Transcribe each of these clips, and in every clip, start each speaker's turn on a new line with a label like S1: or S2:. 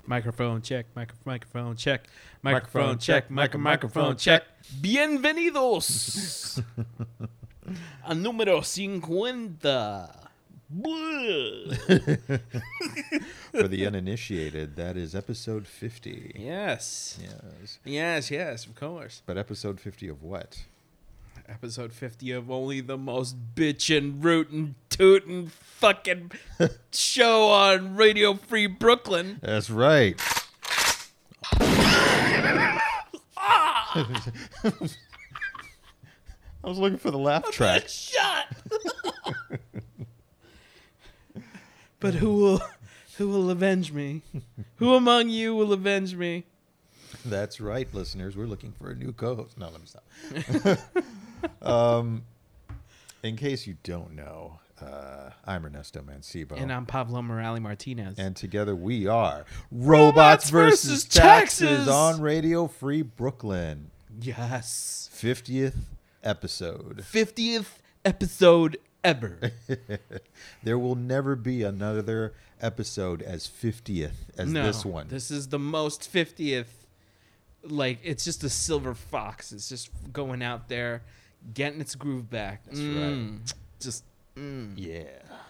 S1: Microphone check, microphone check, microphone check, microphone check. Bienvenidos a número 50.
S2: For the uninitiated, that is episode 50.
S1: Yes. Yes, of course.
S2: But episode 50 of what?
S1: Episode 50 of only the most bitchin', rootin', tootin' fucking show on Radio Free Brooklyn.
S2: That's right. I was looking for the laugh track.
S1: Shot. But who will avenge me? Who among you will avenge me?
S2: That's right, listeners. We're looking for a new co-host. No, let me stop. In case you don't know, I'm Ernesto Mancibo.
S1: And I'm Pablo Morales Martinez.
S2: And together we are Robots versus Taxes on Radio Free Brooklyn.
S1: Yes.
S2: 50th episode.
S1: 50th episode ever.
S2: There will never be another episode as 50th as this one.
S1: This is the most 50th. Like, it's just a silver fox. It's just going out there, getting its groove back.
S2: That's right.
S1: Just,
S2: Yeah.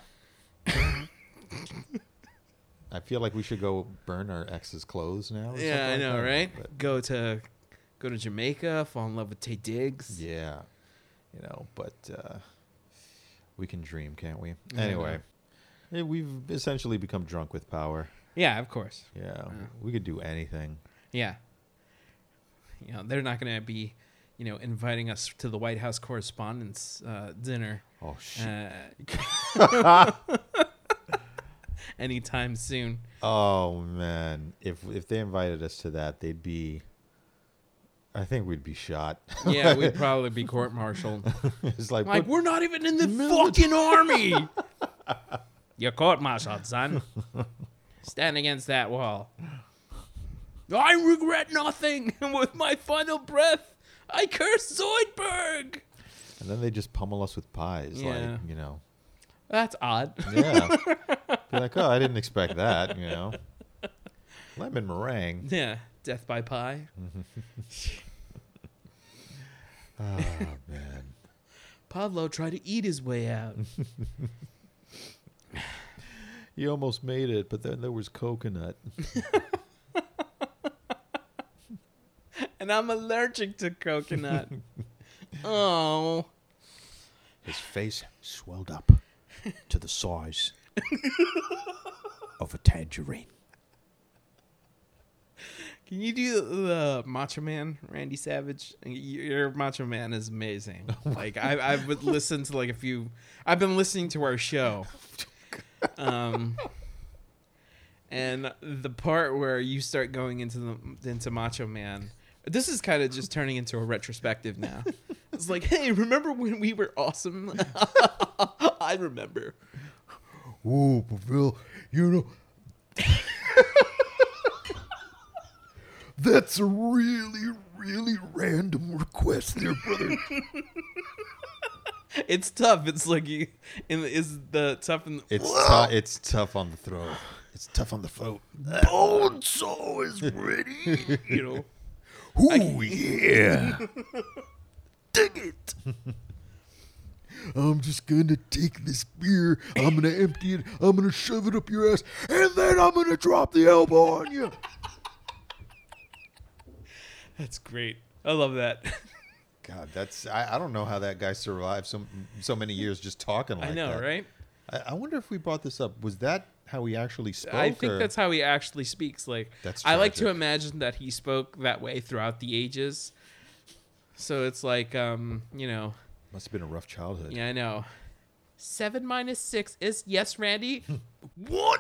S2: I feel like we should go burn our ex's clothes now.
S1: Yeah, I know,
S2: like
S1: right?
S2: But
S1: Go to Jamaica, fall in love with Tay Diggs.
S2: yeah, but we can dream, can't we? Anyway, we've essentially become drunk with power.
S1: Yeah, of course.
S2: Yeah, we could do anything.
S1: Yeah. They're not going to be, inviting us to the White House Correspondents' dinner.
S2: Oh, shit.
S1: Anytime soon.
S2: Oh, man. If they invited us to that, I think we'd be shot.
S1: Yeah, we'd probably be court-martialed.
S2: It's like
S1: we're not even in the fucking army. You're court-martialed, son. Stand against that wall. I regret nothing. And with my final breath, I curse Zoidberg.
S2: And then they just pummel us with pies.
S1: Yeah.
S2: Like,
S1: That's odd.
S2: Yeah. Be like, oh, I didn't expect that, Lemon meringue.
S1: Yeah. Death by pie.
S2: Oh, man.
S1: Pablo tried to eat his way out.
S2: You almost made it, but then there was coconut.
S1: And I'm allergic to coconut. Oh.
S2: His face swelled up to the size of a tangerine.
S1: Can you do the Macho Man, Randy Savage? Your Macho Man is amazing. Like I've listened to a few. I've been listening to our show, and the part where you start going into Macho Man. This is kind of just turning into a retrospective now. It's like, hey, remember when we were awesome? I remember.
S2: Ooh, Pavel, that's a really, really random request there, brother.
S1: It's tough. It's like
S2: It's tough on the throat. It's tough on the throat. Bonesaw is ready. Ooh, yeah. Dig it. I'm just going to take this beer. I'm going to empty it. I'm going to shove it up your ass. And then I'm going to drop the elbow on you.
S1: That's great. I love that.
S2: God, I don't know how that guy survived so many years just talking like that.
S1: I know, right?
S2: I wonder if we brought this up. Was that how he actually spoke?
S1: I think that's how he actually speaks.
S2: That's
S1: I like to
S2: tragic.
S1: imagine that he spoke that way throughout the ages. So it's like,
S2: Must have been a rough childhood.
S1: Yeah, I know. 7 minus 6 is yes, Randy.
S2: What?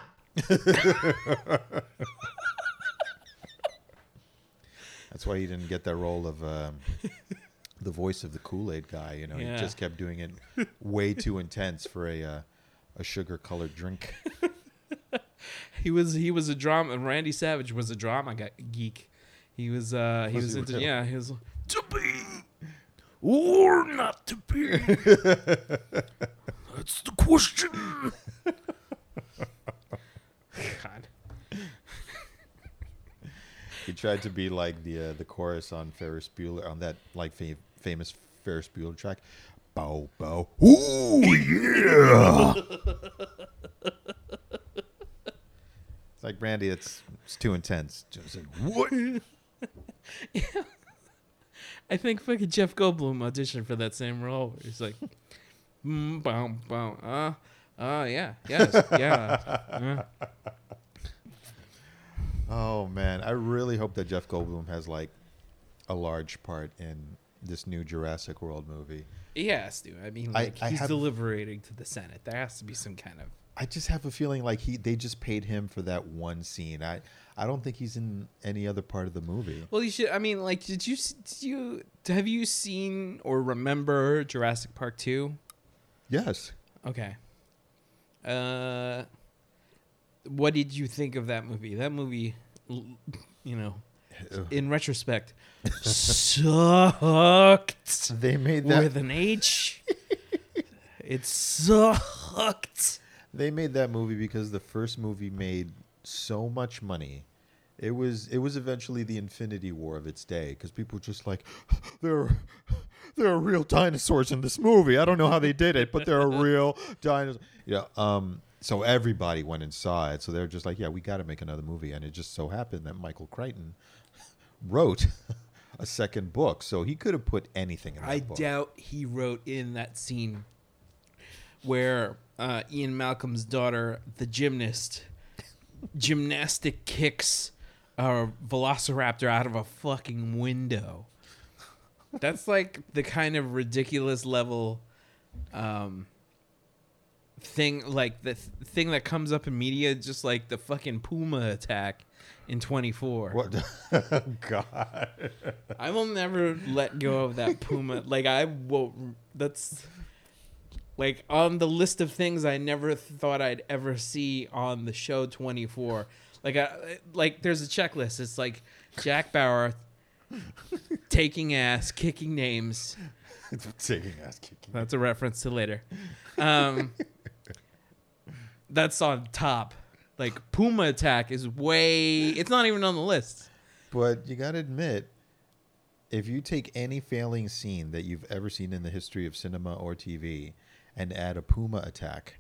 S2: That's why he didn't get that role of the voice of the Kool-Aid guy.
S1: Yeah.
S2: He just kept doing it way too intense for a sugar-colored drink.
S1: He was a drama. Randy Savage was a drama geek. He was into
S2: really?
S1: yeah. He was
S2: To be or not to be? That's the question.
S1: God.
S2: tried to be like the chorus on Ferris Bueller on that like famous Ferris Bueller track. Bow bow. Ooh yeah. It's like Brandy. It's too intense. Just like, what?
S1: Yeah. I think fucking Jeff Goldblum auditioned for that same role. He's like, bow bow. Yeah, yes, yeah.
S2: Oh man, I really hope that Jeff Goldblum has like a large part in this new Jurassic World movie.
S1: He has to. I mean, like, he's deliberating to the Senate. There has to be some kind of.
S2: I just have a feeling like they just paid him for that one scene. I don't think he's in any other part of the movie.
S1: Well, you should. I mean, like, have you seen or remember Jurassic Park 2?
S2: Yes.
S1: Okay. What did you think of that movie? That movie, you know, in retrospect, sucked.
S2: They made that
S1: with an H. It sucked.
S2: They made that movie because the first movie made so much money. It was eventually the Infinity War of its day because people were just like, there are real dinosaurs in this movie. I don't know how they did it, but there are real dinosaurs. So everybody went and saw it. So they're just like, yeah, we got to make another movie. And it just so happened that Michael Crichton wrote a second book. So he could have put anything in that book.
S1: I doubt he wrote in that scene where Ian Malcolm's daughter, the gymnastic kicks a velociraptor out of a fucking window. That's like the kind of ridiculous level thing, like the thing that comes up in media, just like the fucking Puma attack in 24.
S2: What? God.
S1: I will never let go of that Puma. Like, I won't. That's like on the list of things I never thought I'd ever see on the show 24. Like there's a checklist. It's like Jack Bauer taking ass, kicking names.
S2: Taking ass, kicking.
S1: That's a reference to later. That's on top. Like, Puma attack is it's not even on the list.
S2: But you got to admit, if you take any failing scene that you've ever seen in the history of cinema or TV and add a Puma attack,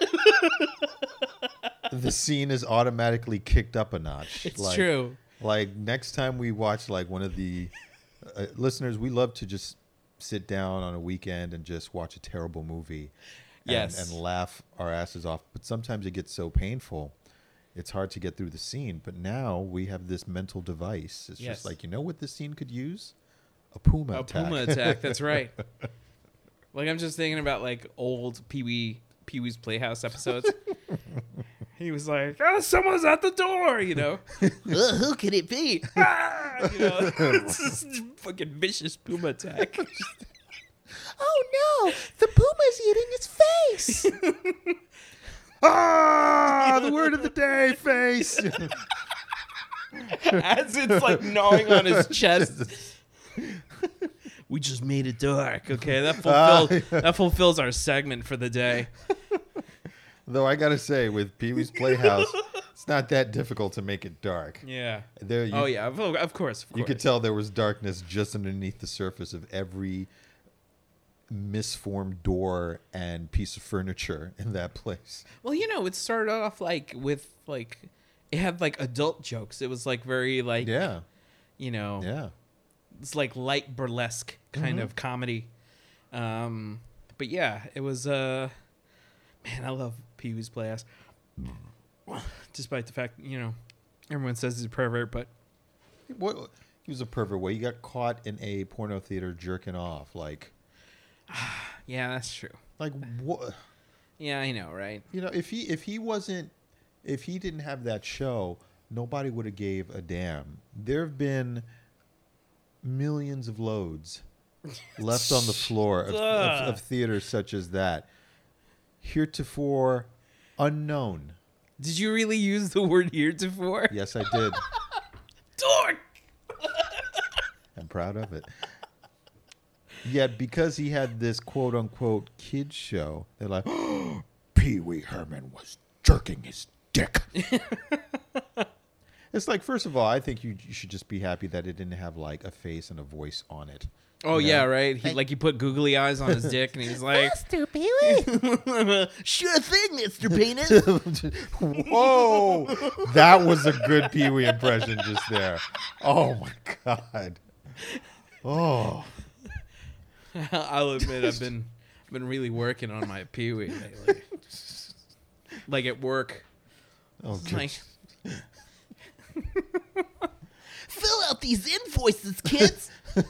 S2: the scene is automatically kicked up a notch.
S1: It's true.
S2: Like, next time we watch, like, one of the listeners, we love to just sit down on a weekend and just watch a terrible movie. And laugh our asses off. But sometimes it gets so painful, it's hard to get through the scene. But now we have this mental device. It's just like, you know what this scene could use? A Puma attack.
S1: A Puma attack, that's right. Like, I'm just thinking about, like, old Pee-wee's Playhouse episodes. He was like, oh, someone's at the door, you know. Who could it be? You know, it's just a fucking vicious Puma attack.
S3: Oh no, the Puma's eating his face.
S2: The word of the day, face.
S1: As it's like gnawing on his chest. We just made it dark, okay? That fulfills our segment for the day.
S2: Though I gotta say, with Pee-wee's Playhouse, it's not that difficult to make it dark.
S1: Yeah.
S2: Of
S1: course.
S2: You could tell there was darkness just underneath the surface of every misformed door and piece of furniture in that place.
S1: Well, you know, it started off like with like it had like adult jokes. It was like very like you know, it's like light burlesque kind of comedy. But yeah, it was man, I love Pee-wee's Playhouse. Despite the fact, you know, everyone says he's a pervert, but
S2: what he was a pervert. Well, he got caught in a porno theater jerking off, like.
S1: Yeah, that's true.
S2: Like what?
S1: Yeah, I know, right?
S2: You know, if he didn't have that show, nobody would have gave a damn. There have been millions of loads left on the floor of theaters such as that, heretofore unknown.
S1: Did you really use the word heretofore?
S2: Yes, I did.
S1: Dork.
S2: I'm proud of it. Yet, because he had this quote-unquote kids show, they're like, oh, Pee-wee Herman was jerking his dick. It's like, first of all, I think you should just be happy that it didn't have like a face and a voice on it.
S1: Oh,
S2: You
S1: yeah,
S2: know?
S1: right? He put googly eyes on his dick, and he's like,
S3: Master Pee-wee.
S1: sure thing, Mr. Penis.
S2: Whoa, that was a good Pee Wee impression just there. Oh my god. Oh,
S1: I'll admit I've been really working on my Pee Wee lately. Like at work.
S2: oh,
S1: It's like,
S3: Fill out these invoices, kids.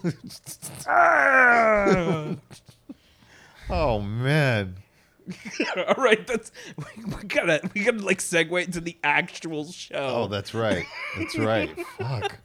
S2: oh man.
S1: all right, we gotta like segue into the actual show.
S2: Oh, that's right. That's right. Fuck.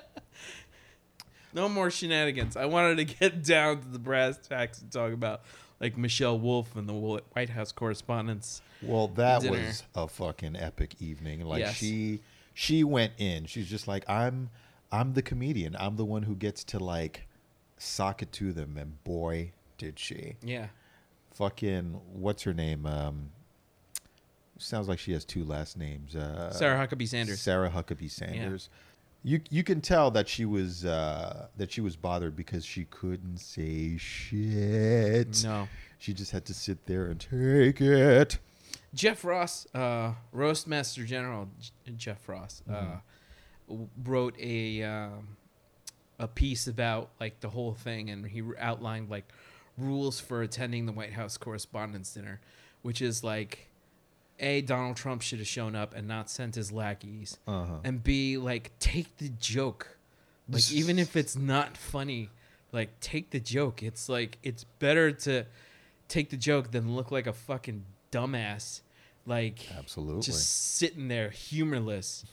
S1: No more shenanigans. I wanted to get down to the brass tacks and talk about like Michelle Wolf and the White House Correspondents.
S2: Well, that
S1: Dinner.
S2: was a fucking epic evening. Like
S1: Yes.
S2: she went in. She's just like, I'm the comedian. I'm the one who gets to like sock it to them, and boy did she.
S1: Yeah.
S2: Fucking what's her name? Sounds like she has two last names.
S1: Sarah Huckabee Sanders.
S2: Sarah Huckabee Sanders. You can tell that she was bothered because she couldn't say shit.
S1: No.
S2: She just had to sit there and take it.
S1: Jeff Ross, Roastmaster General Jeff Ross, wrote a piece about like the whole thing, and he outlined like rules for attending the White House Correspondents' Dinner, which is like, A, Donald Trump should have shown up and not sent his lackeys, and B, like take the joke, like even if it's not funny, like take the joke. It's like it's better to take the joke than look like a fucking dumbass, like
S2: Absolutely.
S1: just sitting there humorless,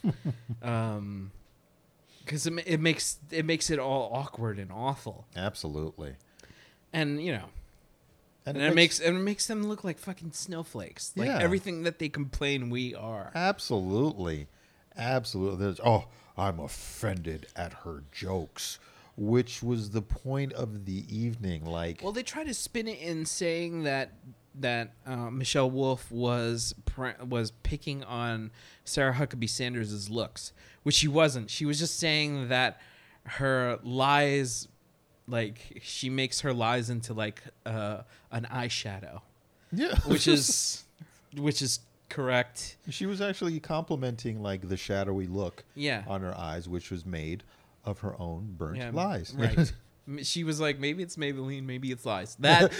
S1: because it makes it all awkward and awful,
S2: Absolutely.
S1: and you know,
S2: And
S1: and it makes them look like fucking snowflakes, like
S2: Yeah.
S1: everything that they complain we are.
S2: Absolutely. There's, I'm offended at her jokes, which was the point of the evening. Like,
S1: Well, they try to spin it in saying that Michelle Wolf was picking on Sarah Huckabee Sanders' looks, which she wasn't. She was just saying that her lies, like she makes her lies into like an eyeshadow,
S2: yeah,
S1: which is correct.
S2: she was actually complimenting like the shadowy look
S1: Yeah.
S2: on her eyes, which was made of her own burnt
S1: Yeah,
S2: lies.
S1: right. She was like, maybe it's Maybelline, maybe it's lies. That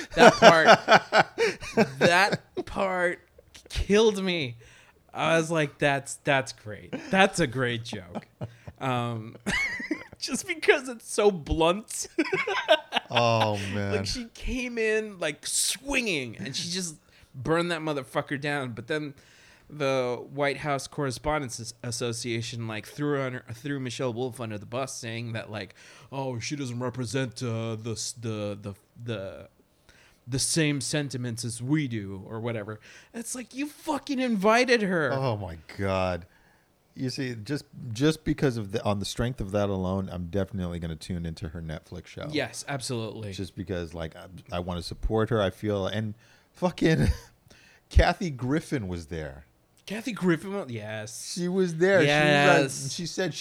S1: part killed me. I was like, that's great. That's a great joke. Just because it's so blunt.
S2: Oh man.
S1: Like she came in like swinging, and she just burned that motherfucker down. But then the White House Correspondents Association like threw Michelle Wolf under the bus, saying that like, oh, she doesn't represent the same sentiments as we do, or whatever. It's like, you fucking invited her.
S2: Oh my god. You see, just because of on the strength of that alone, I'm definitely going to tune into her Netflix show.
S1: Yes, absolutely.
S2: Just because, like, I want to support her. I feel, and fucking Kathy Griffin was there.
S1: Kathy Griffin, yes.
S2: She was there.
S1: Yes.
S2: She said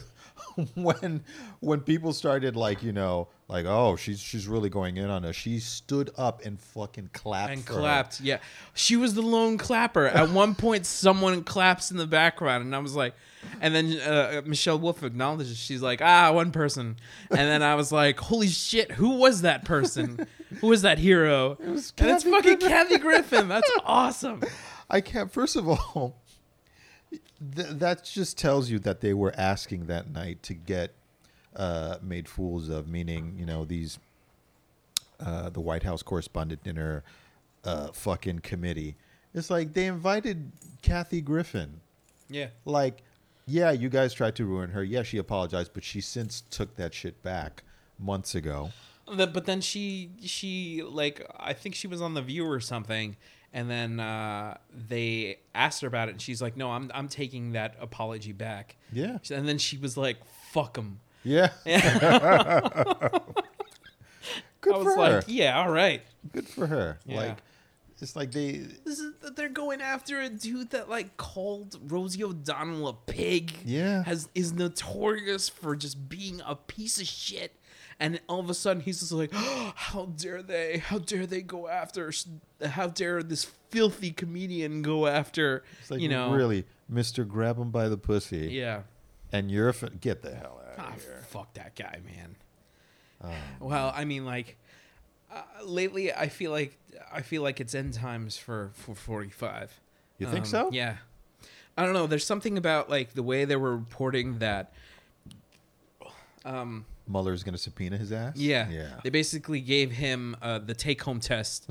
S2: when people started like, you know, like, oh, she's really going in on us. She stood up and fucking clapped.
S1: And
S2: for her.
S1: clapped, yeah. She was the lone clapper. At one point, someone claps in the background, and I was like, and then Michelle Wolf acknowledges. She's like, one person. And then I was like, holy shit, who was that person? Who was that hero? And it's
S2: Kathy
S1: fucking
S2: Griffin.
S1: Kathy Griffin. That's awesome.
S2: I can't. First of all, that just tells you that they were asking that night to get made fools of. Meaning, you know, these the White House Correspondent Dinner fucking committee. It's like they invited Kathy Griffin.
S1: Yeah.
S2: Like, yeah, you guys tried to ruin her. Yeah, she apologized, but she since took that shit back months ago.
S1: But then she like, I think she was on The View or something, and then they asked her about it, and she's like, no, I'm taking that apology back.
S2: Yeah.
S1: And then she was like, fuck him.
S2: Yeah. Good
S1: I was
S2: for
S1: like,
S2: her.
S1: yeah, all right.
S2: Good for her.
S1: Yeah.
S2: Like, It's like they're
S1: going after a dude that like called Rosie O'Donnell a pig.
S2: Yeah.
S1: Is notorious for just being a piece of shit. And all of a sudden he's just like, oh, how dare they go after, how dare this filthy comedian go after,
S2: it's like, really, Mr. Grab him by the pussy.
S1: Yeah.
S2: And you're get the hell out of here.
S1: Fuck that guy, man. Well, I mean, like, lately I feel like it's end times for 45.
S2: You think so?
S1: Yeah. I don't know. There's something about like the way they were reporting that.
S2: Mueller's going to subpoena his ass?
S1: Yeah.
S2: Yeah.
S1: They basically gave him the take-home test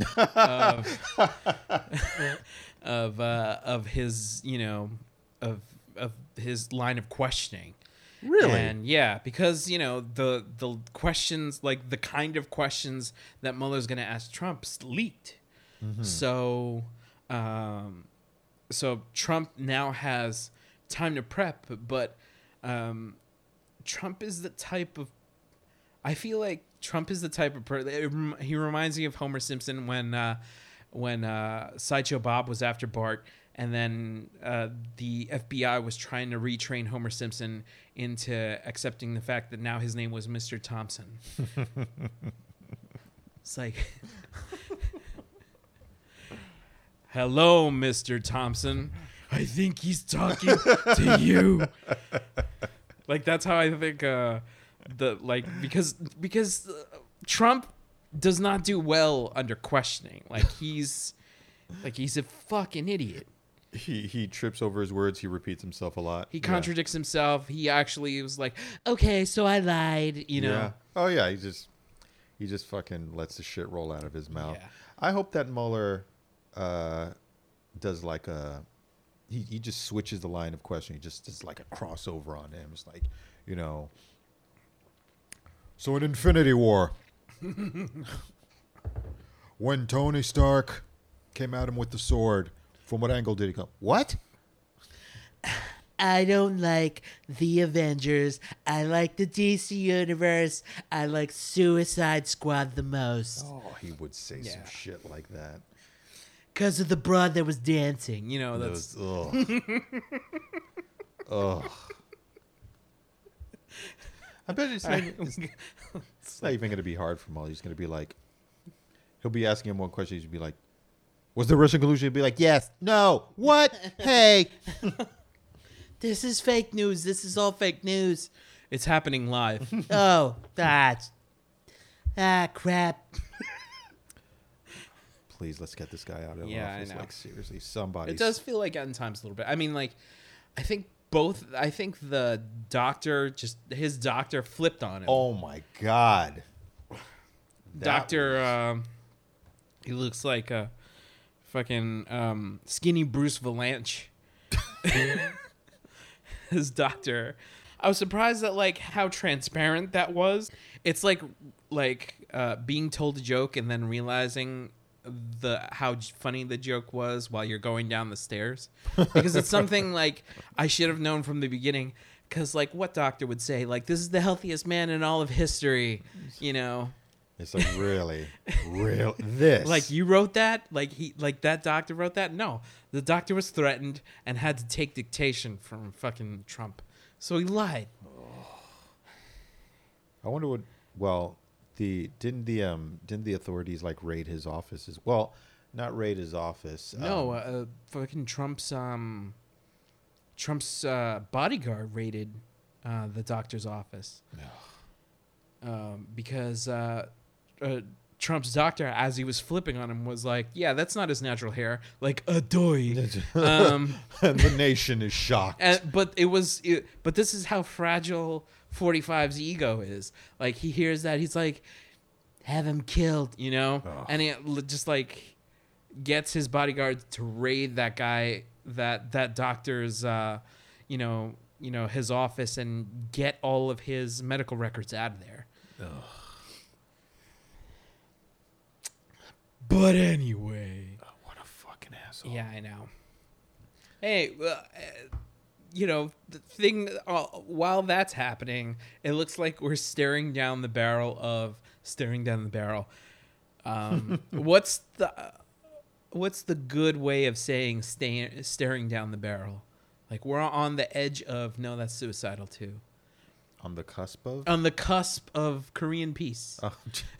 S1: of his, of his line of questioning.
S2: Really?
S1: And yeah, because the questions, like the kind of questions that Mueller's going to ask Trump's leaked. Mm-hmm. So Trump now has time to prep, but Trump is the type of, I feel like Trump is the type of person. He reminds me of Homer Simpson when Sideshow Bob was after Bart, and then the FBI was trying to retrain Homer Simpson into accepting the fact that now his name was Mr. Thompson. It's like, hello, Mr. Thompson. I think he's talking to you. Like, that's how I think because Trump does not do well under questioning. Like he's a fucking idiot.
S2: He trips over his words. He repeats himself a lot.
S1: He contradicts himself. He actually was like, okay, so I lied,
S2: Yeah. Oh yeah. He just fucking lets the shit roll out of his mouth.
S1: Yeah.
S2: I hope that Mueller does like a. He just switches the line of questioning. He just does like a crossover on him. It's like, so in Infinity War, when Tony Stark came at him with the sword, from what angle did he come? What?
S3: I don't like the Avengers. I like the DC Universe. I like Suicide Squad the most.
S2: Oh, he would say some shit like that.
S3: Because of the broad that was dancing.
S1: That's...
S2: Ugh. I bet it's not even going to be hard for Mueller. He's going to be like, he'll be asking him one question. He'll be like, was the Russian collusion? He'll be like, yes, no, what, hey.
S3: This is fake news. This is all fake news.
S1: It's happening live.
S3: Oh, crap.
S2: Please, let's get this guy out of
S1: Yeah,
S2: office.
S1: I know.
S2: Like, seriously, somebody.
S1: It does feel like end times a little bit. I mean, like, I think the doctor, his doctor flipped on him.
S2: Oh, my God.
S1: He looks like a fucking skinny Bruce Valanche. His doctor. I was surprised at like how transparent that was. It's like being told a joke and then realizing how funny the joke was while you're going down the stairs, because it's something like I should have known from the beginning. Because like what doctor would say like, this is the healthiest man in all of history,
S2: It's like, really this
S1: like you wrote that, like that doctor wrote that. No, the doctor was threatened and had to take dictation from fucking Trump, so he lied.
S2: I wonder what. Well, didn't the authorities like raid his office as well? Not raid his office.
S1: No, fucking Trump's bodyguard raided the doctor's office.
S2: No.
S1: Because Trump's doctor, as he was flipping on him, was like, "Yeah, that's not his natural hair." Like a doy.
S2: And the nation is shocked.
S1: But this is how fragile 45's ego is. Like he hears that, he's like, "Have him killed," and he just like gets his bodyguard to raid that guy, that doctor's, his office, and get all of his medical records out of there.
S2: Ugh.
S1: But anyway.
S2: Oh, what a fucking asshole.
S1: Yeah, I know. Hey, the thing, while that's happening, it looks like we're staring down the barrel. what's the good way of saying staring down the barrel? Like we're on the edge of no, that's suicidal too.
S2: On the cusp of?
S1: On the cusp of Korean peace.
S2: Oh,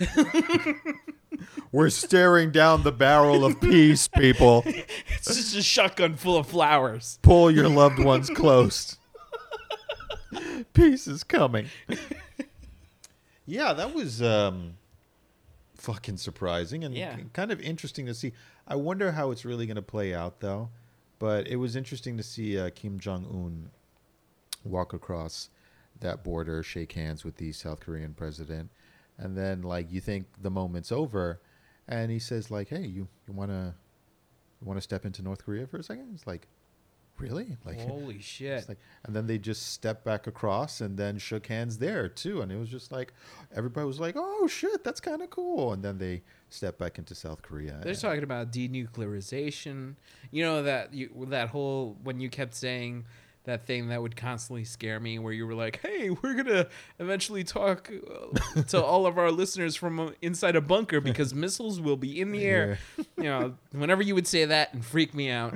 S2: we're staring down the barrel of peace, people.
S1: It's just a shotgun full of flowers.
S2: Pull your loved ones close. Peace is coming. Yeah, that was fucking surprising and kind of interesting to see. I wonder how it's really going to play out, though. But it was interesting to see Kim Jong-un walk across that border, shake hands with the South Korean president. And then, like, you think the moment's over. And he says, like, hey, you want to step into North Korea for a second? It's like, really? Like,
S1: holy shit.
S2: like, and then they just stepped back across and then shook hands there, too. And it was just like, everybody was like, oh, shit, that's kind of cool. And then they stepped back into South Korea.
S1: They're talking about denuclearization. You know, that whole, when you kept saying that thing that would constantly scare me, where you were like, hey, we're going to eventually talk to all of our listeners from inside a bunker because missiles will be in the air. You know, whenever you would say that and freak me out,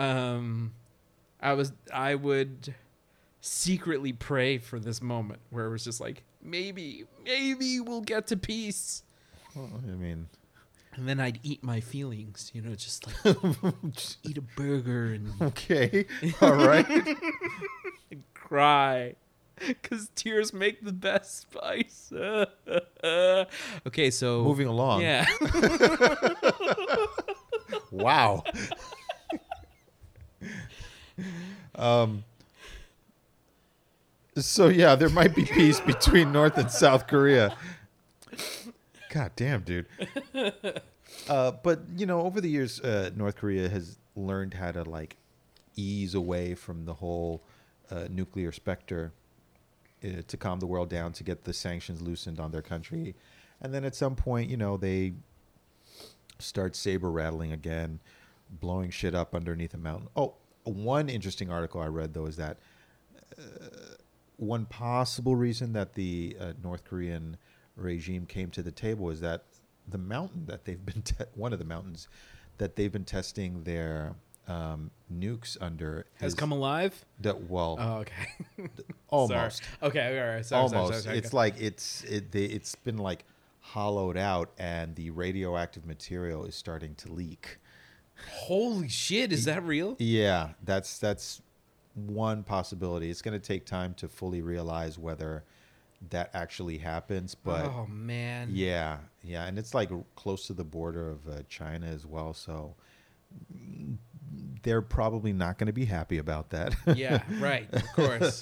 S1: I would secretly pray for this moment where it was just like, maybe we'll get to peace.
S2: Well, I mean,
S1: and then I'd eat my feelings, you know, just like eat a burger and
S2: okay, all right,
S1: and cry, because tears make the best spice. Okay, so
S2: moving along.
S1: Yeah.
S2: Wow. So yeah, there might be peace between North and South Korea. God damn, dude. But you know, over the years, North Korea has learned how to like ease away from the whole nuclear specter to calm the world down, to get the sanctions loosened on their country, and then at some point, you know, they start saber rattling again, blowing shit up underneath a mountain. Oh, one interesting article I read though is that one possible reason that the North Korean regime came to the table is that the mountain that they've been one of the mountains that they've been testing their nukes under
S1: has come alive.
S2: Well,
S1: oh, okay.
S2: Almost.
S1: Sorry. Okay, all right. Sorry,
S2: Almost.
S1: Sorry.
S2: It's like it's been like hollowed out, and the radioactive material is starting to leak.
S1: Holy shit! Is that real?
S2: Yeah, that's one possibility. It's going to take time to fully realize whether that actually happens, but
S1: oh man,
S2: yeah, and it's like close to the border of China as well, so they're probably not going to be happy about that.
S1: Yeah, right, of course.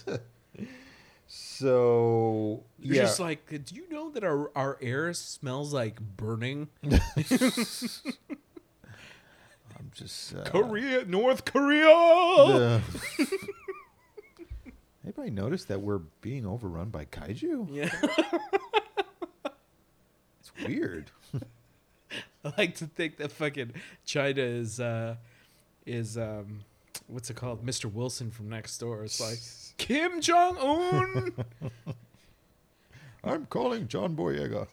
S2: So
S1: you're just like, do you know that our air smells like burning?
S2: I'm just
S1: North Korea.
S2: Anybody notice that we're being overrun by kaiju?
S1: Yeah.
S2: It's weird.
S1: I like to think that fucking China is what's it called? Mr. Wilson from next door. It's like Kim Jong-un.
S2: I'm calling John Boyega.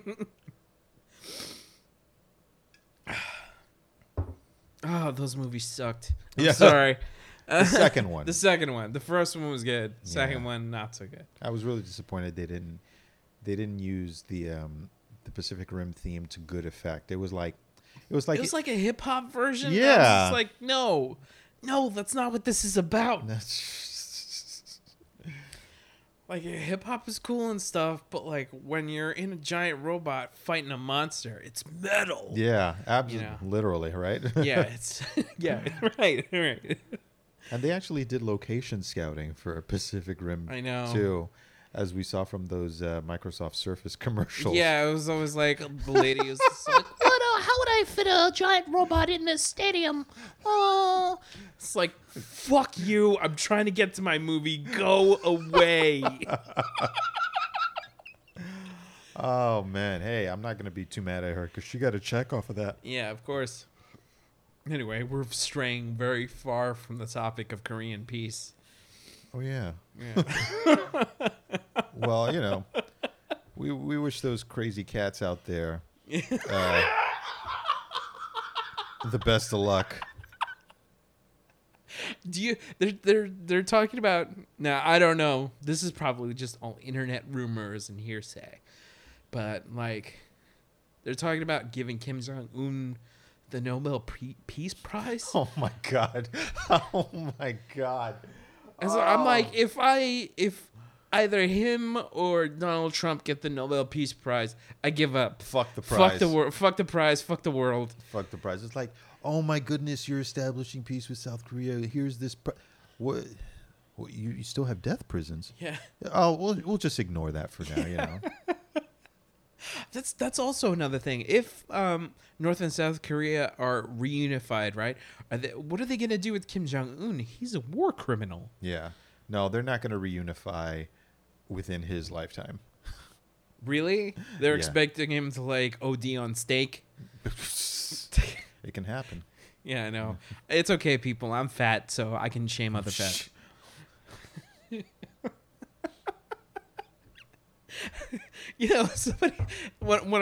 S1: Oh, those movies sucked. I'm
S2: Yeah.
S1: sorry.
S2: The second one.
S1: The second one. The first one was good. Second
S2: Yeah.
S1: one, not so good.
S2: I was really disappointed they didn't use the Pacific Rim theme to good effect. It was like
S1: a hip hop version.
S2: Yeah.
S1: I was just like, no, that's not what this is about. Like, hip hop is cool and stuff, but like when you're in a giant robot fighting a monster, it's metal.
S2: Yeah, absolutely,
S1: You know.
S2: literally, right?
S1: Yeah, it's right.
S2: And they actually did location scouting for Pacific Rim
S1: I know.
S2: too, as we saw from those Microsoft Surface commercials.
S1: Yeah, it was always like the lady was just like,
S3: How would I fit a giant robot in this stadium? Oh,
S1: it's like, fuck you. I'm trying to get to my movie. Go away.
S2: Oh man, hey, I'm not gonna be too mad at her because she got a check off of that.
S1: Yeah, of course. Anyway, we're straying very far from the topic of Korean peace.
S2: Oh yeah.
S1: Yeah.
S2: Well, you know, we wish those crazy cats out there The best of luck.
S1: Do you? They're talking about. Now I don't know. This is probably just all internet rumors and hearsay, but like, they're talking about giving Kim Jong Un the Nobel Peace Prize.
S2: Oh my god. Oh my god.
S1: And so I'm like, if either him or Donald Trump get the Nobel Peace Prize, I give up.
S2: Fuck the prize.
S1: Fuck the world. Fuck the prize. Fuck the world.
S2: Fuck the prize. It's like, oh my goodness, you're establishing peace with South Korea. Here's this. What? You still have death prisons?
S1: Yeah.
S2: Oh, we'll just ignore that for now. You know.
S1: That's also another thing. If North and South Korea are reunified, right? What are they gonna do with Kim Jong Un? He's a war criminal.
S2: Yeah. No, they're not going to reunify within his lifetime.
S1: Really? They're
S2: Yeah.
S1: expecting him to like OD on steak.
S2: It can happen.
S1: Yeah, I know. It's okay, people. I'm fat, so I can shame other fat. You know, somebody, one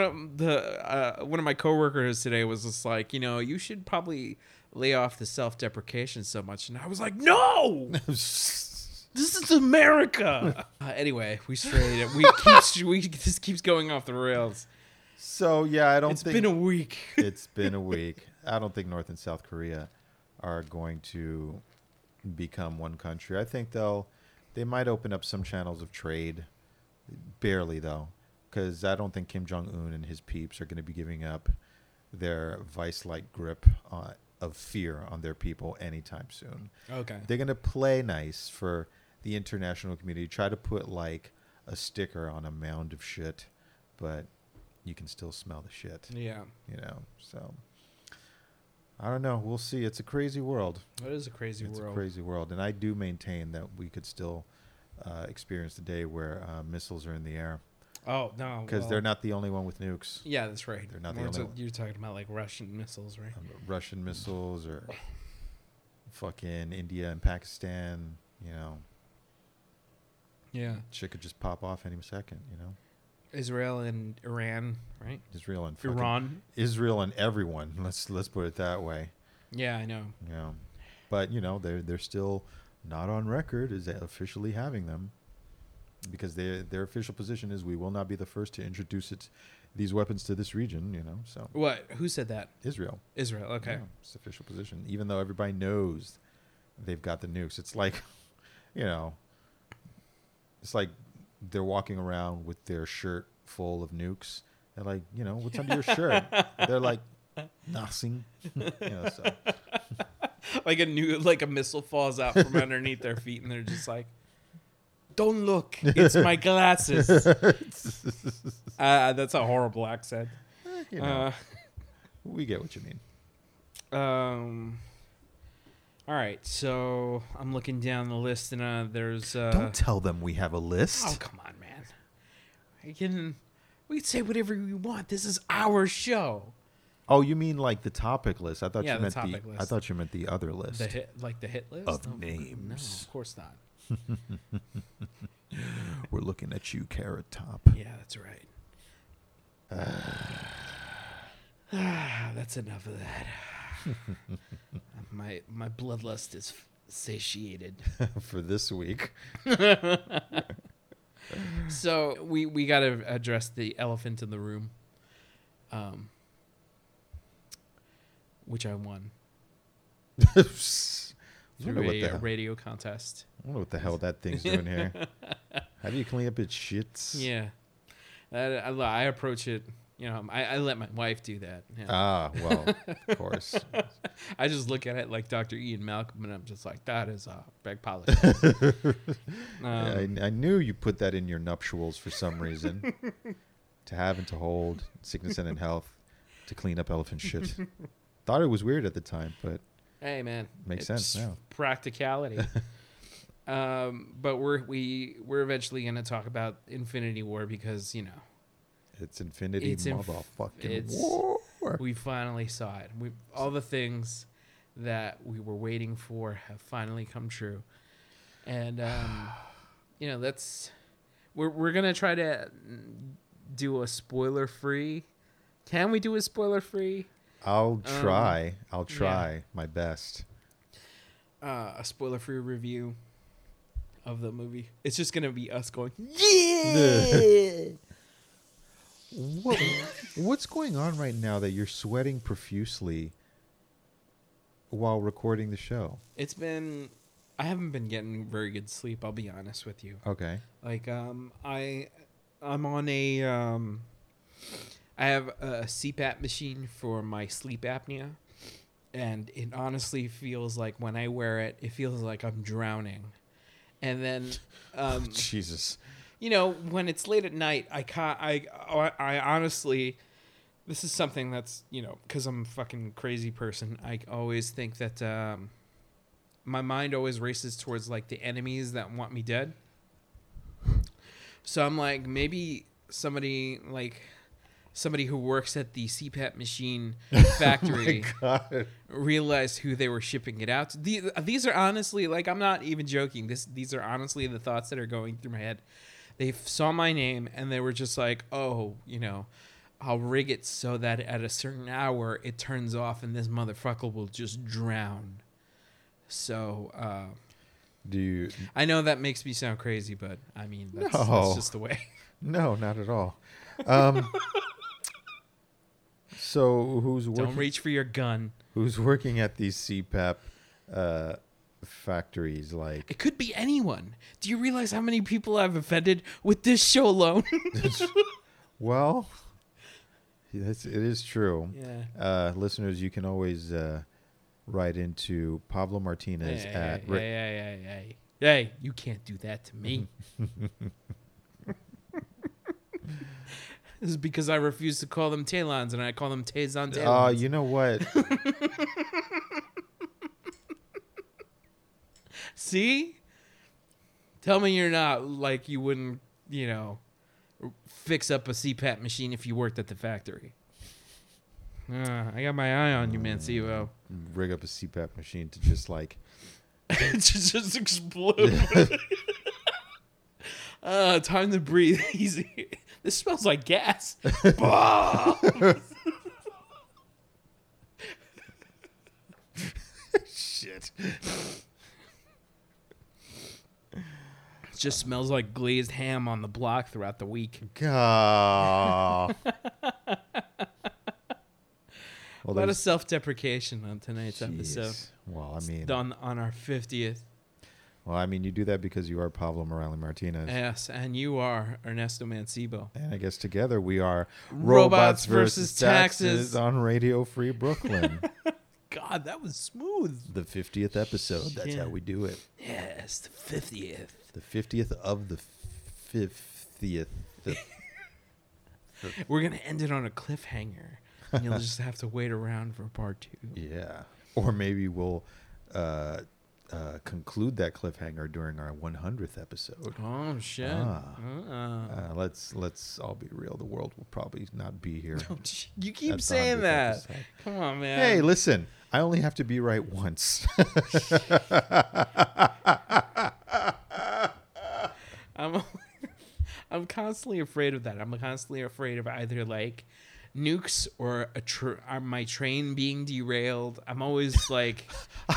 S1: of my coworkers today was just like, you know, you should probably lay off the self-deprecation so much, and I was like, no, this is America. Anyway, we strayed. This keeps going off the rails.
S2: So yeah, I don't
S1: It's
S2: think
S1: been a week.
S2: it's been a week. I don't think North and South Korea are going to become one country. I think they might open up some channels of trade, barely though, because I don't think Kim Jong Un and his peeps are going to be giving up their vice-like grip of fear on their people anytime soon.
S1: Okay.
S2: They're going to play nice for the international community, try to put like a sticker on a mound of shit, but you can still smell the shit.
S1: Yeah.
S2: You know, so I don't know. We'll see. It's a crazy world.
S1: It is a crazy
S2: It's
S1: world.
S2: a crazy world, and I do maintain that we could still experience the day where missiles are in the air,
S1: Oh no,
S2: because they're not the only one with nukes.
S1: Yeah, that's right.
S2: They're not the only one.
S1: You're talking about like Russian missiles, right?
S2: Russian missiles or fucking India and Pakistan. You know,
S1: Yeah.
S2: shit could just pop off any second. You know,
S1: Israel and Iran, right?
S2: Israel and fucking
S1: Iran.
S2: Israel and everyone. Let's put it that way.
S1: Yeah, I know.
S2: You know, but you know they're still not on record as officially having them, because their official position is we will not be the first to introduce these weapons to this region. You know, so
S1: What? Who said that?
S2: Israel.
S1: Israel. Okay.
S2: Yeah, it's official position, even though everybody knows they've got the nukes. It's like, you know, it's like they're walking around with their shirt full of nukes. They're like, you know, what's under your shirt? They're like, nothing. You know, so.
S1: Like a missile falls out from underneath their feet, and they're just like, "Don't look, it's my glasses." That's a horrible accent.
S2: You know, we get what you mean.
S1: All right, so I'm looking down the list, and there's.
S2: Don't tell them we have a list.
S1: Oh, come on, man. We can say whatever we want. This is our show.
S2: Oh, you mean like the topic list? I thought
S1: Yeah,
S2: you
S1: the
S2: meant
S1: topic list.
S2: I thought you meant the other list.
S1: The hit list
S2: Of
S1: No,
S2: names.
S1: of course not.
S2: We're looking at you, Carrot Top.
S1: Yeah, that's right. That's enough of that. My bloodlust is satiated.
S2: For this week.
S1: So we got to address the elephant in the room, which I won through a radio contest.
S2: I don't know what the hell that thing's doing here. How do you clean up its shits?
S1: Yeah, I approach it. You know, I let my wife do that. Yeah.
S2: Ah, well, of course.
S1: I just look at it like Dr. Ian Malcolm, and I'm just like, that is a big policy.
S2: I knew you put that in your nuptials for some reason. To have and to hold, sickness and in health, to clean up elephant shit. Thought it was weird at the time, but
S1: Hey, man,
S2: makes
S1: it's
S2: sense now.
S1: Practicality. But we're eventually going to talk about Infinity War because, you know,
S2: It's Infinity
S1: It's
S2: motherfucking War.
S1: we finally saw it. All the things that we were waiting for have finally come true, and you know, we're gonna try to do a spoiler free. Can we do a spoiler free?
S2: I'll try. I'll try my best.
S1: A spoiler-free review of the movie. It's just gonna be us going, yeah.
S2: What's going on right now that you're sweating profusely while recording the show?
S1: I haven't been getting very good sleep, I'll be honest with you.
S2: Okay.
S1: Like, I'm on I have a CPAP machine for my sleep apnea, and it honestly feels like when I wear it, it feels like I'm drowning. And then,
S2: Jesus.
S1: You know, when it's late at night, I honestly, this is something that's, you know, because I'm a fucking crazy person, I always think that my mind always races towards, like, the enemies that want me dead. So I'm like, maybe somebody who works at the CPAP machine factory realized who they were shipping it out to. These are honestly, like, I'm not even joking. These are honestly the thoughts that are going through my head. They saw my name and they were just like, oh, you know, I'll rig it so that at a certain hour it turns off and this motherfucker will just drown. So, I know that makes me sound crazy, but I mean, that's just the way.
S2: No, not at all. So who's working?
S1: Don't reach for your gun.
S2: Who's working at these CPAP factories? Like,
S1: it could be anyone. Do you realize how many people I've offended with this show alone?
S2: Well, it is true.
S1: Yeah.
S2: Listeners, you can always write into Pablo Martinez at.
S1: Hey, you can't do that to me. This is because I refuse to call them Talons and I call them Tazon Talons.
S2: Oh, you know what?
S1: See? Tell me you're not like you wouldn't, you know, fix up a CPAP machine if you worked at the factory. I got my eye on you, Mancebo.
S2: Rig up a CPAP machine to just like...
S1: just explode. Time to breathe easy. This smells like gas.
S2: Shit.
S1: It just smells like glazed ham on the block throughout the week.
S2: God.
S1: A lot of self-deprecation on tonight's episode.
S2: Well, I mean...
S1: Done on our 50th.
S2: Well, I mean, you do that because you are Pablo Morales Martinez.
S1: Yes, and you are Ernesto Mancebo.
S2: And I guess together we are
S1: Robots versus Taxes
S2: on Radio Free Brooklyn.
S1: God, that was smooth.
S2: The 50th episode. That's how we do it.
S1: Yes, the 50th.
S2: The 50th of the 50th.
S1: We're going to end it on a cliffhanger. And you'll just have to wait around for part 2.
S2: Yeah. Or maybe we'll conclude that cliffhanger during our 100th episode.
S1: Oh, shit.
S2: Let's all be real. The world will probably not be here.
S1: You keep saying that. Episode. Come on, man.
S2: Hey, listen. I only have to be right once.
S1: I'm constantly afraid of that. I'm constantly afraid of either like nukes or my train being derailed. I'm always like...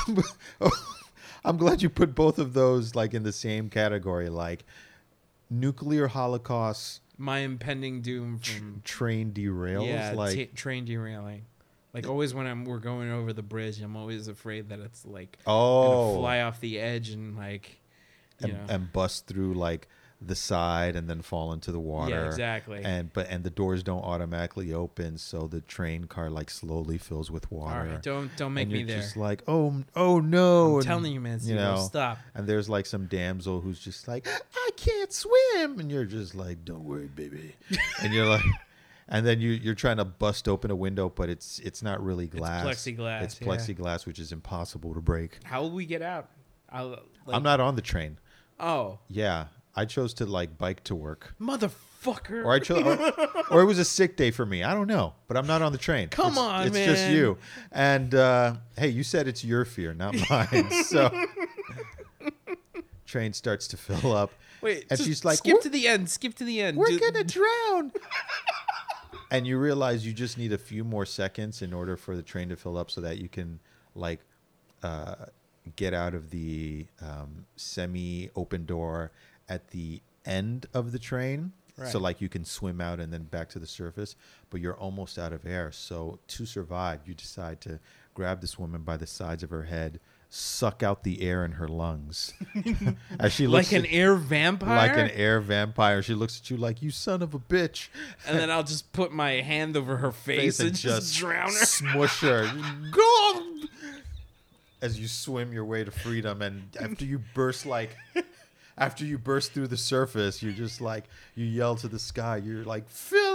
S2: I'm glad you put both of those like in the same category, like nuclear holocaust.
S1: My impending doom from...
S2: train derails?
S1: Yeah,
S2: like
S1: train derailing. Like always when we're going over the bridge, I'm always afraid that it's like
S2: gonna
S1: fly off the edge and like...
S2: And bust through like the side and then fall into the water.
S1: Yeah, exactly.
S2: And the doors don't automatically open, so the train car like slowly fills with water.
S1: All right, don't make me there.
S2: You're just like, oh no!
S1: I'm telling you, man, stop.
S2: And there's like some damsel who's just like, I can't swim, and you're just like, don't worry, baby. And you're like, and then you're trying to bust open a window, but it's not really glass.
S1: It's plexiglass.
S2: It's plexiglass, which is impossible to break.
S1: How will we get out?
S2: I'm not on the train.
S1: Oh.
S2: Yeah. I chose to like bike to work.
S1: Motherfucker.
S2: Or I chose or it was a sick day for me. I don't know. But I'm not on the train.
S1: Come on,
S2: it's
S1: man.
S2: It's just you. And hey, you said it's your fear, not mine. So train starts to fill up.
S1: Wait,
S2: and she's like,
S1: skip to the end. Skip to the end.
S2: We're gonna drown. And you realize you just need a few more seconds in order for the train to fill up so that you can like get out of the semi-open door at the end of the train.
S1: Right.
S2: So like you can swim out and then back to the surface, but you're almost out of air. So to survive, you decide to grab this woman by the sides of her head, suck out the air in her lungs. As she looks
S1: Like an air vampire?
S2: like an air vampire. She looks at you like, you son of a bitch.
S1: And then I'll just put my hand over her face and just drown her.
S2: Smush her. Go! As you swim your way to freedom, and after you burst through the surface, you're just like, you yell to the sky. You're like,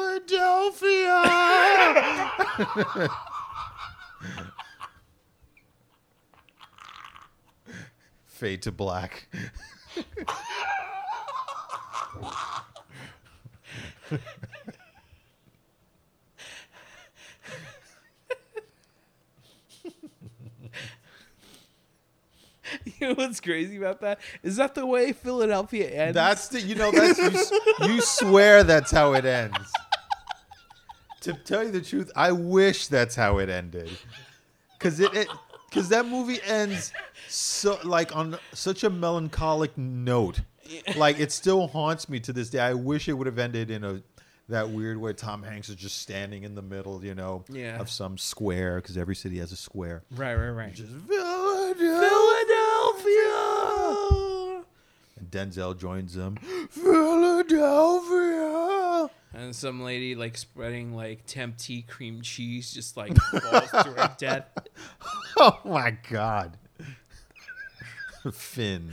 S2: Philadelphia! Fade to black.
S1: You know what's crazy about that? Is that the way Philadelphia ends?
S2: That's you swear that's how it ends. To tell you the truth, I wish that's how it ended. Cause that movie ends so like on such a melancholic note. Like it still haunts me to this day. I wish it would have ended in that weird way Tom Hanks is just standing in the middle, of some square, because every city has a square.
S1: Right.
S2: Just
S1: Philadelphia!
S2: And Denzel joins them. Philadelphia!
S1: And some lady like spreading like Tempeh cream cheese just like falls to her death.
S2: Oh my God. Finn.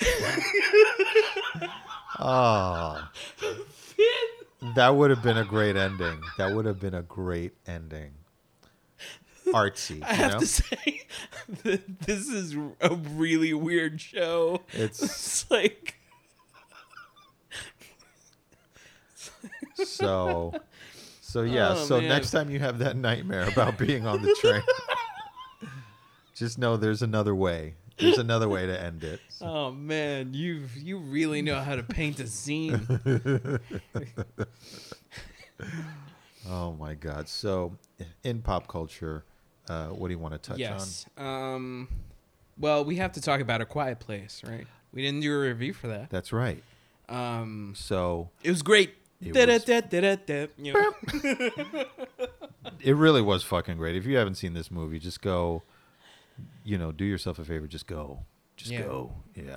S2: Oh.
S1: Finn!
S2: That would have been a great ending. Artsy.
S1: I have to say, this is a really weird show. It's like...
S2: So yeah.
S1: Oh,
S2: so
S1: man.
S2: next time you have that nightmare about being on the train, just know there's another way. There's another way to end it.
S1: Oh man, you really know how to paint a scene.
S2: Oh my God. So in pop culture, what do you want to touch on?
S1: Well, we have to talk about A Quiet Place, right? We didn't do a review for that.
S2: That's right. So
S1: It was great.
S2: It was-
S1: You know?
S2: it really was fucking great. If you haven't seen this movie, just go, do yourself a favor. Just go. Go. Yeah.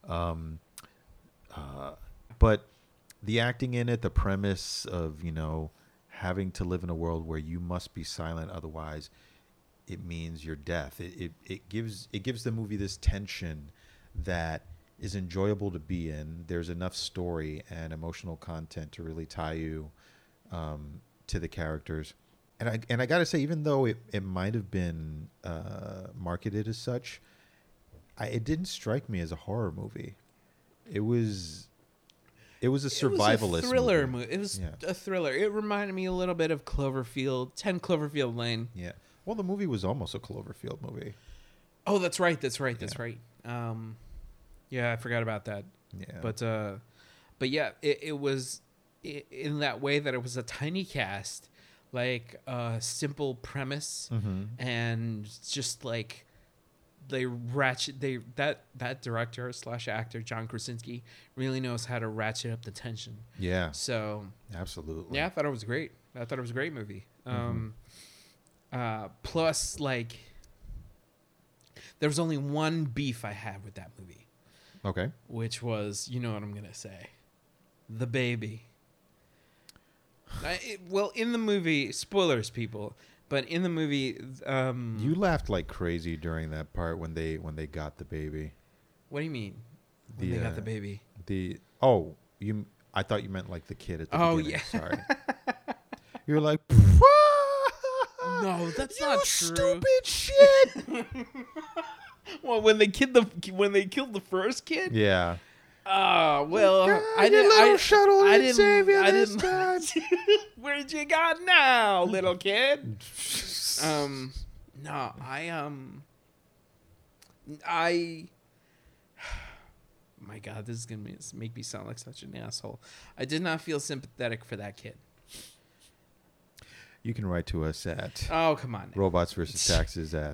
S2: But the acting in it, the premise of, having to live in a world where you must be silent, otherwise it means your death. It gives the movie this tension that is enjoyable to be in. There's enough story and emotional content to really tie you to the characters. And I gotta say, even though it might have been marketed as such, it didn't strike me as a horror movie. It was a survivalist
S1: thriller
S2: movie.
S1: It was a thriller. It reminded me a little bit of 10 Cloverfield Lane.
S2: Yeah. Well, the movie was almost a Cloverfield movie.
S1: Oh, that's right. Yeah, I forgot about that.
S2: Yeah.
S1: But yeah, it was in that way that it was a tiny cast, like a simple premise, and just like that director / actor John Krasinski really knows how to ratchet up the tension.
S2: Yeah.
S1: So
S2: Absolutely.
S1: yeah, I thought it was great. I thought it was a great movie. Plus, like, there was only one beef I had with that movie.
S2: Okay.
S1: Which was, you know what I'm gonna say, the baby. In the movie, spoilers, people, but in the movie,
S2: You laughed like crazy during that part when they got the baby.
S1: What do you mean? When they got the baby?
S2: I thought you meant like the kid at the beginning.
S1: Yeah.
S2: Sorry. You were like,
S1: No, that's
S2: you
S1: not true.
S2: stupid shit.
S1: Well, when they killed the first kid.
S2: Yeah.
S1: Well,
S2: I didn't. Save you this time.
S1: Where did you go now, little kid? No, my God, this is gonna make me sound like such an asshole. I did not feel sympathetic for that kid.
S2: You can write to us at
S1: Oh, come on.
S2: robots versus taxes at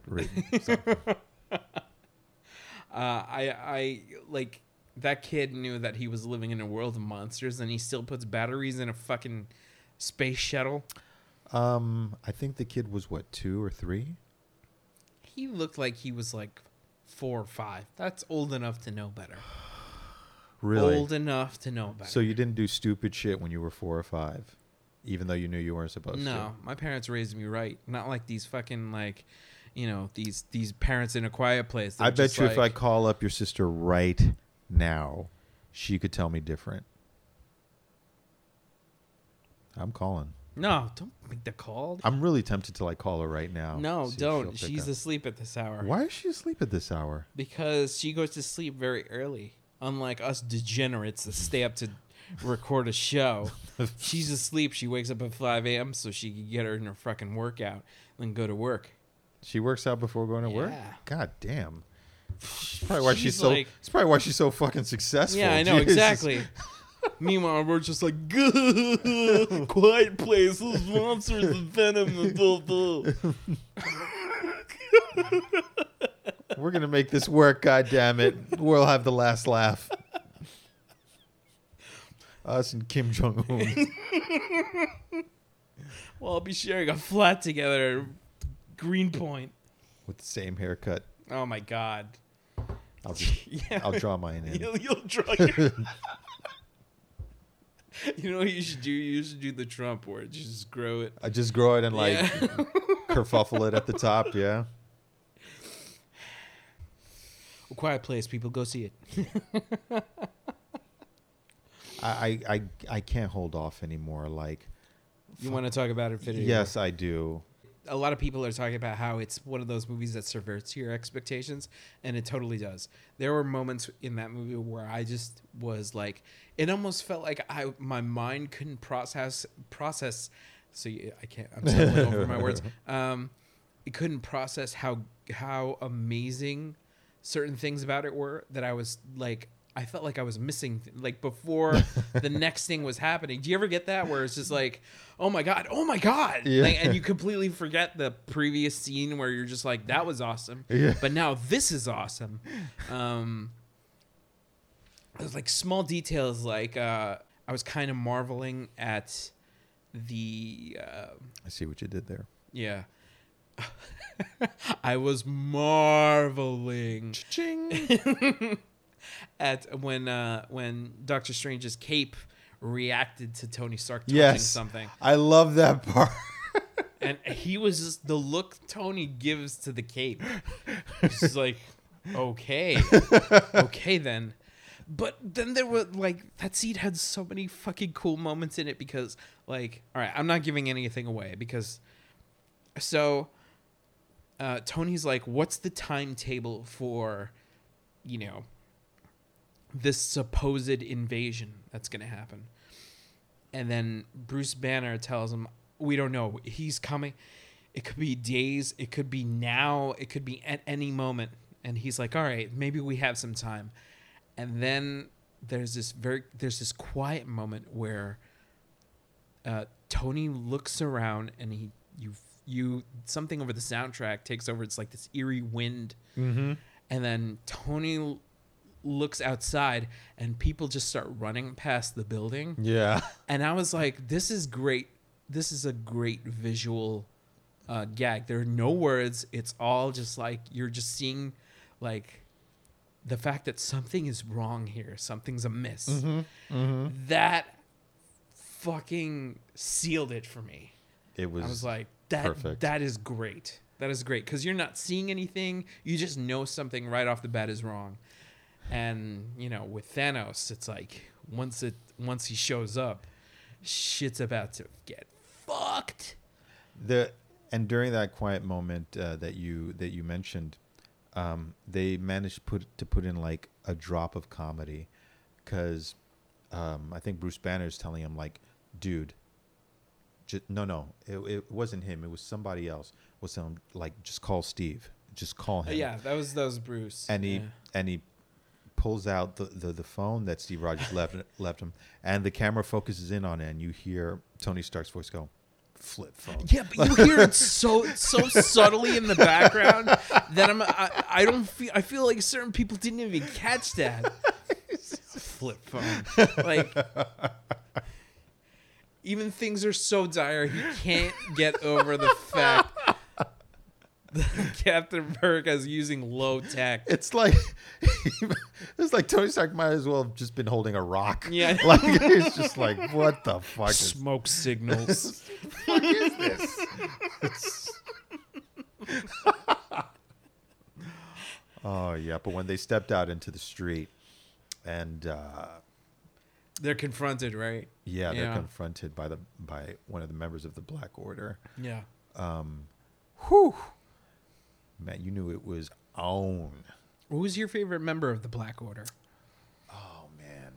S1: I like that kid knew that he was living in a world of monsters, and he still puts batteries in a fucking space shuttle.
S2: I think the kid was what, 2 or 3?
S1: He looked like he was like 4 or 5. That's old enough to know better.
S2: Really?
S1: Old enough to know better.
S2: So you didn't do stupid shit when you were 4 or 5, even though you knew you weren't supposed to?
S1: No, my parents raised me right. Not like these fucking like, you know, these parents in A Quiet Place.
S2: I bet you if I call up your sister right now, she could tell me different. I'm calling.
S1: No, don't make the call.
S2: I'm really tempted to like call her right now.
S1: No,
S2: see if
S1: don't.
S2: she'll pick
S1: She's
S2: up.
S1: asleep at this hour.
S2: Why is she asleep at this hour?
S1: Because she goes to sleep very early. Unlike us degenerates that stay up to record a show. She's asleep. She wakes up at 5 a.m. so she can get her in her fucking workout and go to work.
S2: She works out before going to work?
S1: Yeah.
S2: God damn. That's probably why she's so
S1: like-
S2: it's probably why she's so fucking successful.
S1: Yeah, I know,
S2: Jesus.
S1: exactly. Meanwhile, we're just like, Quiet Place, those monsters and venom and blah, blah.
S2: We're gonna make this work, god damn it. We'll have the last laugh. Us and Kim Jong Un.
S1: Well, I'll be sharing a flat together at Greenpoint.
S2: With the same haircut.
S1: Oh, my God. Yeah.
S2: I'll draw mine in.
S1: You'll draw your... You know what you should do? You should do the Trump where you just grow it.
S2: I just grow it and like
S1: Yeah.
S2: kerfuffle it at the top, yeah.
S1: A Quiet Place, people, go see it.
S2: I can't hold off anymore. Like,
S1: You want to talk about Infinity War?
S2: yes, I do.
S1: A lot of people are talking about how it's one of those movies that subverts your expectations, and it totally does. There were moments in that movie where I just was like, it almost felt like my mind couldn't process. So I can't. I'm stumbling over my words. It couldn't process how amazing certain things about it were, that I was like, I felt like I was missing, like before the next thing was happening. Do you ever get that where it's just like, oh my God.
S2: Yeah.
S1: Like, and you completely forget the previous scene where you're just like, that was awesome.
S2: Yeah.
S1: But now this is awesome. There's like small details, like I was kind of marveling at the...
S2: I see what you did there.
S1: yeah. I was marveling
S2: Ching.
S1: at when Doctor Strange's cape reacted to Tony Stark touching
S2: Yes.
S1: something,
S2: I love that part.
S1: and he was just, the look Tony gives to the cape, it's just like, okay then. But then there were like, that scene had so many fucking cool moments in it, because like, all right, I'm not giving anything away, because Tony's like, what's the timetable for, you know, this supposed invasion that's going to happen? And then Bruce Banner tells him, we don't know. He's coming. It could be days. It could be now. It could be at any moment. And he's like, all right, maybe we have some time. And then there's this quiet moment where Tony looks around, and you something over the soundtrack takes over. It's like this eerie wind.
S2: Mm-hmm.
S1: And then Tony looks outside, and people just start running past the building.
S2: Yeah.
S1: And I was like, this is great. This is a great visual gag. There are no words. It's all just like, you're just seeing like the fact that something is wrong here. Something's amiss.
S2: Mm-hmm. Mm-hmm.
S1: That fucking sealed it for me.
S2: It was.
S1: I was like,
S2: perfect.
S1: That is great. That is great, because you're not seeing anything. You just know something right off the bat is wrong. And, you know, with Thanos, it's like once he shows up, shit's about to get fucked.
S2: And during that quiet moment that you mentioned, they managed to put in like a drop of comedy, because I think Bruce Banner is telling him like, dude, no, it wasn't him. It was somebody else. Was telling him like, just call Steve. Just call him.
S1: Yeah, that was Bruce.
S2: And he pulls out the phone that Steve Rogers left him, and the camera focuses in on it, and you hear Tony Stark's voice go, flip phone.
S1: Yeah, but you hear it so subtly in the background that I don't feel. I feel like certain people didn't even catch that. Flip phone, like even things are so dire, he can't get over the fact that Captain America is using low tech.
S2: It's like Tony Stark might as well have just been holding a rock.
S1: Yeah.
S2: Like it's just like, what the fuck is
S1: Smoke signals.
S2: what is this? Oh yeah, but when they stepped out into the street and
S1: They're confronted, right?
S2: yeah, they're confronted by one of the members of the Black Order.
S1: Yeah.
S2: Whew. Man, you knew it was on.
S1: Who's your favorite member of the Black Order?
S2: Oh man.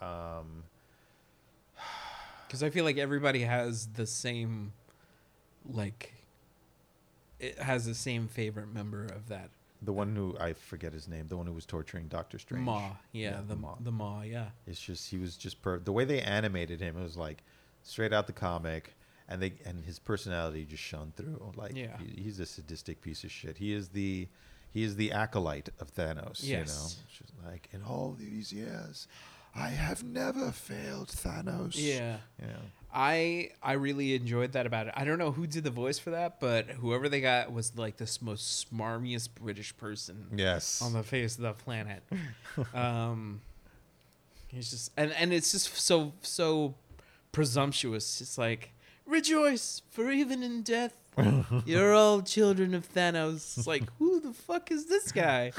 S1: Because I feel like everybody has the same, like, it has the same favorite member of that.
S2: The one who, I forget his name, the one who was torturing Doctor Strange.
S1: Maw, the Maw, yeah.
S2: It's just, he was just, the way they animated him, it was like straight out the comic, and his personality just shone through. Like,
S1: yeah.
S2: He's a sadistic piece of shit. He is the acolyte of Thanos, you know? It's just like, in all these years, I have never failed Thanos.
S1: Yeah.
S2: Yeah.
S1: I really enjoyed that about it. I don't know who did the voice for that, but whoever they got was like the most smarmiest British person
S2: Yes.
S1: on the face of the planet. He's just and it's just so presumptuous. It's like, rejoice, for even in death you're all children of Thanos. It's like, who the fuck is this guy?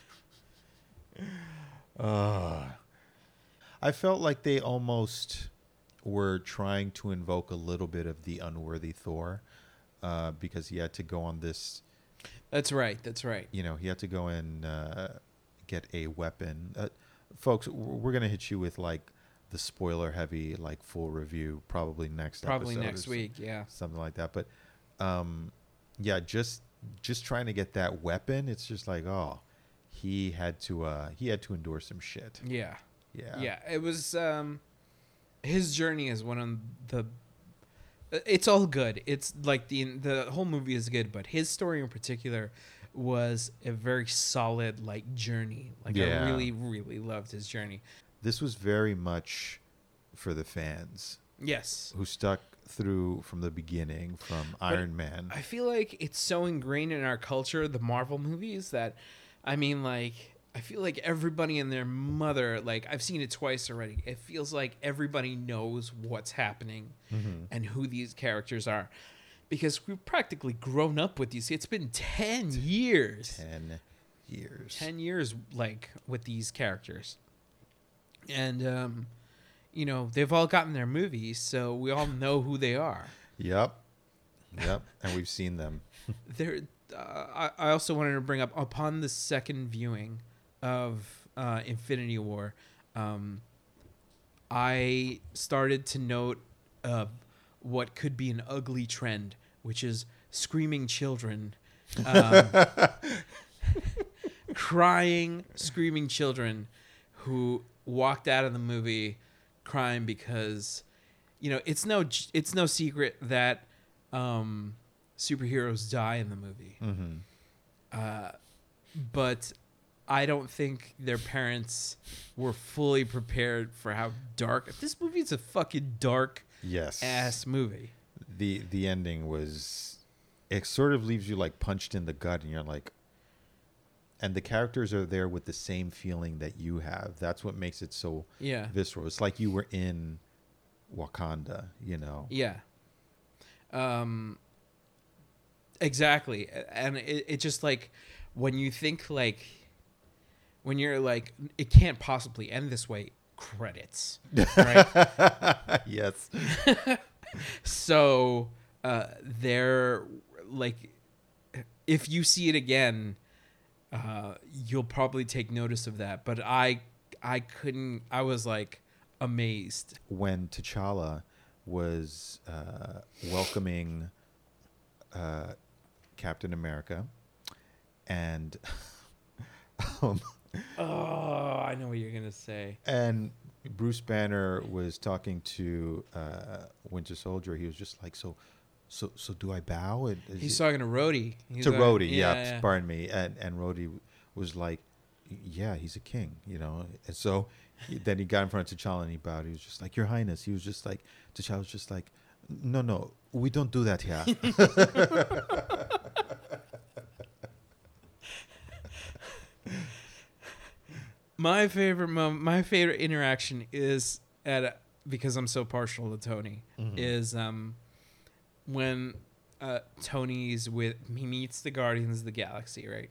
S2: I felt like they almost were trying to invoke a little bit of the unworthy Thor, because he had to go on this.
S1: That's right.
S2: You know, he had to go and get a weapon. Folks, we're gonna hit you with like the spoiler heavy, like full review, probably next
S1: week, yeah,
S2: something like that. But yeah, just trying to get that weapon. It's just like, oh, he had to endure some shit.
S1: Yeah.
S2: Yeah.
S1: It was his journey is one of the. It's all good. It's like the whole movie is good, but his story in particular was a very solid like journey. Like I really, really loved his journey.
S2: This was very much for the fans.
S1: Yes.
S2: Who stuck through from the beginning, from Iron Man.
S1: I feel like it's so ingrained in our culture, the Marvel movies, that I mean, like, I feel like everybody and their mother, like, I've seen it twice already. It feels like everybody knows what's happening and who these characters are. Because we've practically grown up with these. It's been 10 years.
S2: 10 years.
S1: 10 years, like, with these characters. And, you know, they've all gotten their movies, so we all know who they are.
S2: Yep. And we've seen them.
S1: I also wanted to bring up, upon the second viewing of Infinity War, I started to note what could be an ugly trend, which is screaming children, crying, screaming children who walked out of the movie crying because, you know, it's no secret that superheroes die in the movie. But I don't think their parents were fully prepared for how dark. This movie is a fucking dark ass movie.
S2: The ending was, it sort of leaves you like punched in the gut, and you're like, and the characters are there with the same feeling that you have. That's what makes it so visceral. It's like you were in Wakanda, you know?
S1: Yeah. Exactly. And it just like, when you think like, when you're like, it can't possibly end this way, credits, right?
S2: Yes.
S1: So they're like, if you see it again, you'll probably take notice of that. But I was like amazed
S2: when T'Challa was welcoming Captain America, and
S1: I know what you're gonna say.
S2: And Bruce Banner was talking to Winter Soldier. He was just like, so So do I bow?
S1: He's talking to Rhodey.
S2: To Rhodey, yeah, pardon me. And Rhodey was like, yeah, he's a king, you know. And so then he got in front of T'Challa and he bowed. He was just like, Your Highness. He was just like, T'Challa was just like, no, we don't do that here.
S1: My favorite interaction is because I'm so partial to Tony, is when he meets the Guardians of the Galaxy, right?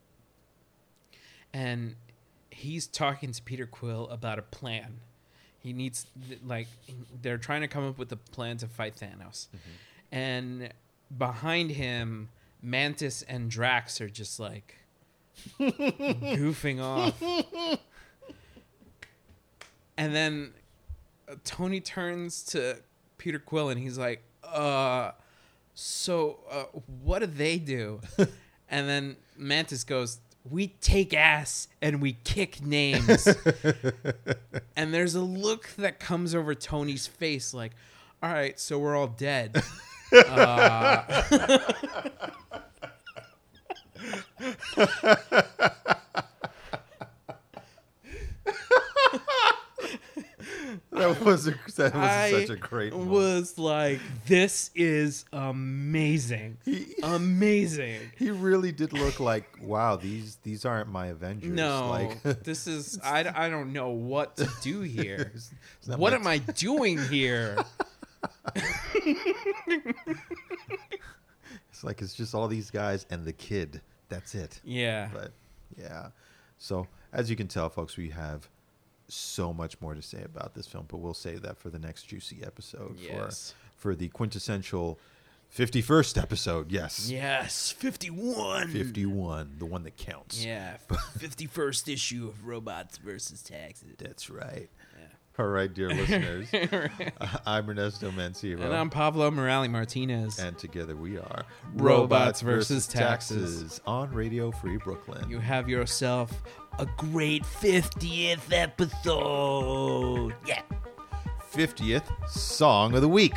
S1: And he's talking to Peter Quill about a plan. He needs, they're trying to come up with a plan to fight Thanos. And behind him, Mantis and Drax are just like goofing off. And then Tony turns to Peter Quill and he's like, so what do they do? And then Mantis goes, we take ass and we kick names. And there's a look that comes over Tony's face like, all right, so we're all dead.
S2: That was such a great moment.
S1: I was like, this is amazing. Amazing.
S2: He really did look like, wow, these aren't my Avengers.
S1: No,
S2: like,
S1: this is, I don't know what to do here. What am I doing here?
S2: It's like, it's just all these guys and the kid. That's it.
S1: Yeah.
S2: But, yeah. So, as you can tell, folks, we have so much more to say about this film, but we'll save that for the next juicy episode.
S1: Yes.
S2: For the quintessential 51st episode. Yes.
S1: 51.
S2: 51, the one that counts.
S1: Yeah. 51st issue of Robots versus Taxes.
S2: That's right.
S1: Yeah.
S2: All right, dear listeners. I'm Ernesto Mancebo.
S1: And I'm Pablo Morales Martinez.
S2: And together we are
S1: Robots versus Taxes
S2: on Radio Free Brooklyn.
S1: You have yourself
S3: A great 50th episode. Yeah.
S2: 50th Song of the Week.